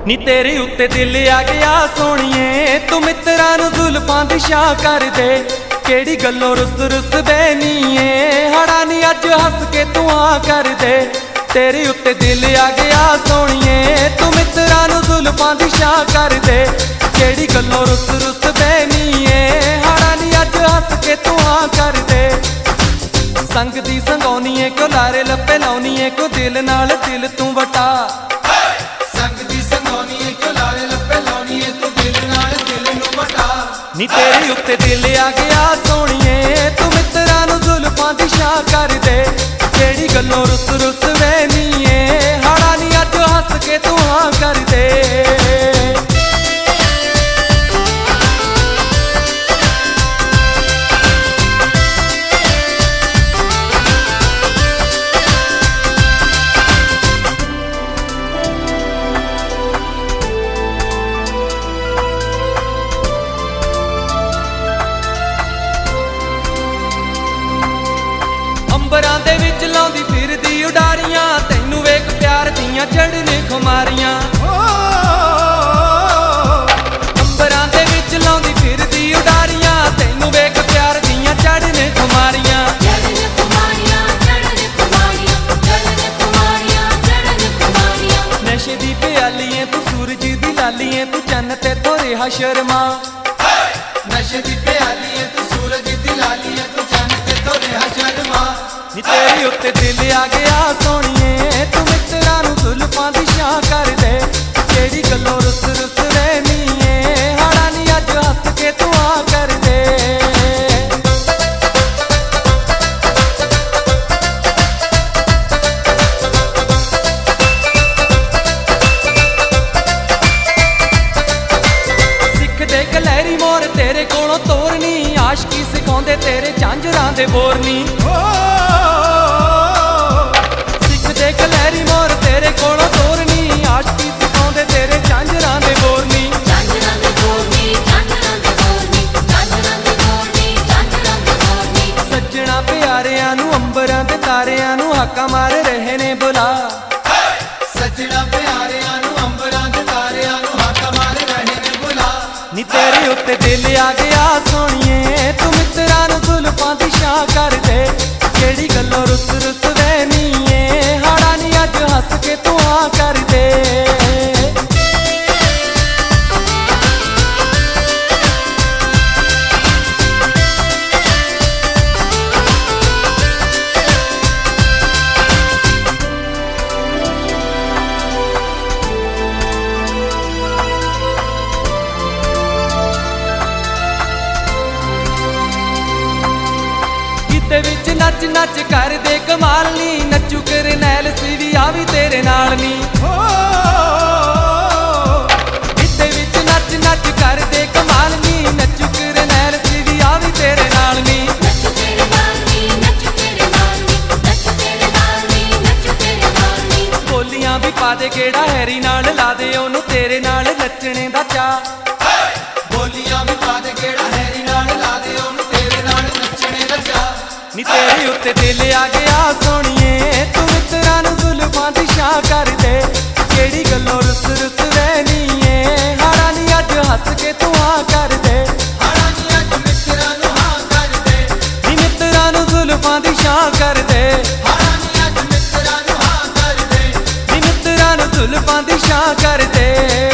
ਨੀ ਤੇਰੇ ਉੱਤੇ ਦਿਲ ਆ ਗਿਆ ਸੋਹਣੀਏ, ਤੂੰ ਮਿੱਤਰਾਂ ਨੂੰ ਜ਼ੁਲਫਾਂ ਦੀ ਛਾਂ ਕਰ ਦੇ। ਕਿਹੜੀ ਗੱਲੋਂ ਰੁੱਸ ਬੈਨੀਏ, ਹੜਾ ਨੀ ਅੱਜ ਹੱਸ ਕੇ ਤੂੰ ਆ ਕਰ ਦੇ। ਤੇਰੇ ਉੱਤੇ ਦਿਲ ਆ ਗਿਆ ਸੋਹਣੀਏ, ਤੂੰ ਮਿੱਤਰਾਂ ਨੂੰ ਜ਼ੁਲਫਾਂ ਦੀ ਛਾਂ ਕਰ ਦੇ। ਕਿਹੜੀ ਗੱਲੋਂ ਰੁੱਸ ਬੈਨੀਏ, ਹੜਾ ਨੀ ਅੱਜ ਹੱਸ ਕੇ ਤੂੰ ਆ ਕਰ ਦੇ। ਸੰਗ ਦੀ ਸੰਗਾਉਣੀਏ ਕਿਉਂ ਲਾਰੇ ਲੱਪੇ ਲਾਉਣੀਏ, ਕਿਉਂ ਦਿਲ ਨਾਲ ਦਿਲ ਤੂੰ ਵਟਾ। ਨੀ ਤੇਰੇ ਉੱਤੇ ਦਿਲ ਆ ਗਿਆ ਸੋਹਣੀਏ, ਤੂੰ ਮਿੱਤਰਾਂ ਨੂੰ ਜ਼ੁਲਫਾਂ ਦੀ ਛਾਂ ਕਰ ਦੇ। ਕਿਹੜੀ ਗੱਲੋਂ ਰੁੱਸ ਵੈਨੀਏ, ਹੜਾ ਨੀ ਅੱਜ ਹੱਸ ਕੇ ਤੂੰ ਹਾਂ ਕਰ ਦੇ। ਅੰਬਰਾਂ ਦੇ ਵਿੱਚ ਲਾਉਂਦੀ ਫਿਰਦੀ ਉਡਾਰੀਆਂ, ਤੈਨੂੰ ਵੇਖ ਪਿਆਰ ਦੀਆਂ ਚੜ੍ਹਨੇ ਖੁਮਾਰੀਆਂ। ਅੰਬਰਾਂ ਦੇ ਵਿੱਚ ਲਾਉਂਦੀ ਫਿਰਦੀ ਉਡਾਰੀਆਂ, ਤੈਨੂੰ ਵੇਖ ਪਿਆਰ ਦੀਆਂ ਚੜ੍ਹਨੇ ਖੁਮਾਰੀਆਂ। ਨਸ਼ੇ ਦੀ ਪਿਆਲੀਏ ਤੂੰ ਸੂਰਜ ਦੀ ਲਾਲੀਏ, ਤੂੰ ਚੰਨ ਤੇ ਤੋਂ ਰਿਹਾ ਸ਼ਰਮਾ। ਨਸ਼ੇ ਦੀ ਪਿਆਲੀਏ ਤੂੰ ਸੂਰਜ ਦੀ ਲਾਲੀਏ, ਤੂੰ ਚੰਨ ਤੇ ਤੋਂ ਰਿਹਾ ਸ਼ਰਮਾ। ਨੀ ਤੇਰੇ ਉੱਤੇ ਦਿਲ ਆ ਗਿਆ ਸੋਹਣੀਏ, ਤੂੰ ਮਿੱਤਰਾਂ ਨੂੰ ਜ਼ੁਲਫਾਂ ਦੀ ਛਾਂ ਕਰ ਦੇ। ਕਿਹੜੀ ਗੱਲੋਂ ਰੁੱਸ ਵੈਨੀਏ, ਹੜਾ ਨੀ ਅੱਜ ਹੱਸ ਕੇ ਤੂੰ ਆ ਕਰ ਦੇ। ਸਿੱਖਦੇ ਕਲਹਿਰੀ ਮੋਰ ਤੇਰੇ ਕੋਲੋਂ ਤੋਰਨੀ, ਆਸ਼ਕੀ ਸਿਖਾਉਂਦੇ ਤੇਰੇ ਝਾਂਜਰਾਂ ਦੇ ਬੋਰਨੀ। ਸਿੱਖਦੇ ਕਲਹਿਰੀ ਮੋਰ ਤੇਰੇ ਕੋਲੋਂ ਤੋਰਨੀ, ਆਸ਼ਕੀ ਸਿਖਾਉਂਦੇ ਤੇਰੇ ਝਾਂਜਰਾਂ ਦੇ ਬੋਰਨੀ। ਸੱਜਣਾ ਪਿਆਰਿਆਂ ਨੂੰ ਅੰਬਰਾਂ ਦੇ ਤਾਰਿਆਂ ਨੂੰ ਹਾਕਾਂ ਮਾਰ ਰਹੇ ਨੇ ਬੁਲਾ। ਸੱਜਣਾ ਪਿਆਰਿਆਂ ਨੂੰ ਅੰਬਰਾਂ ਦੇ ਤਾਰਿਆਂ ਨੂੰ ਹਾਕਾਂ ਮਾਰ ਰਹੇ ਨੇ ਬੁਲਾ। ਨੀ ਤੇਰੇ ਉੱਤੇ ਦਿਲ ਆ ਗਿਆ ਸੋਹਣੀਏ, ਤੂੰ ਮਿੱਤਰਾਂ ਨੂੰ ਜ਼ੁਲਫਾਂ ਦੀ ਛਾਂ ਕਰ ਦੇ। ਕਿਹੜੀ ਗੱਲੋਂ ਰੁੱਸ ਵੈਨੀਏ, ਹੜਾ ਨੀ ਅੱਜ ਹੱਸ ਕੇ ਤੂੰ ਆ ਕਰ ਦੇ। ਦੇ ਵਿੱਚ ਨੱਚ ਨੱਚ ਕਰਦੇ ਕਮਾਲ ਨੀ, ਨੱਚੂ ਕਰਨੈਲ ਸੀ ਵੀ ਆ ਵੀ ਤੇਰੇ ਨਾਲ ਨੀ। ਦੇ ਵਿੱਚ ਨੱਚ ਨੱਚ ਕਰਦੇ ਕਮਾਲ ਨੀ, ਨੱਚੂ ਕਰਨੈਲ ਸੀ ਵੀ ਆ ਵੀ ਤੇਰੇ ਨਾਲ ਨੀ। ਬੋਲੀਆਂ ਵੀ ਪਾ ਦੇ ਕਿਹੜਾ ਹੈਰੀ ਨਾਲ, ਲਾ ਦੇ ਉਹਨੂੰ ਤੇਰੇ ਨਾਲ ਨੱਚਣੇ ਦਾ ਚਾਅ। ਬੋਲੀਆਂ ਵੀ ਪਾ ਦੇ ਕਿਹੜਾ ਹੈਰੀ ਨਾਲ, ਲਾ ਦੇ ਉਹਨੂੰ ਤੇਰੇ ਨਾਲ ਨੱਚਣੇ ਦਾ ਚਾਅ। ਨੀ ਤੇਰੇ ਉੱਤੇ ਦਿਲ ਆ ਗਿਆ ਸੋਹਣੀਏ, ਤੂੰ ਮਿੱਤਰਾਂ ਨੂੰ ਜ਼ੁਲਫਾਂ ਦੀ ਛਾਂ ਕਰ ਦੇ। ਕਿਹੜੀ ਗੱਲੋਂ ਰੁੱਸ ਵੈਨੀਏ, ਹੜਾ ਨੀ ਅੱਜ ਹੱਸ ਕੇ ਤੂੰ ਆ ਕਰ ਦੇ। ਹੜਾ ਨੀ ਅੱਜ ਮਿੱਤਰਾਂ ਨੂੰ ਹਾਂ ਕਰ ਦੇ। ਨੀ ਮਿੱਤਰਾਂ ਨੂੰ ਜ਼ੁਲਫਾਂ ਦੀ ਛਾਂ ਕਰ ਦੇ। ਹੜਾ ਨੀ ਅੱਜ ਮਿੱਤਰਾਂ ਨੂੰ ਹਾਂ ਕਰ ਦੇ। ਨੀ ਮਿੱਤਰਾਂ ਨੂੰ ਜ਼ੁਲਫਾਂ ਦੀ ਛਾਂ ਕਰ ਦੇ।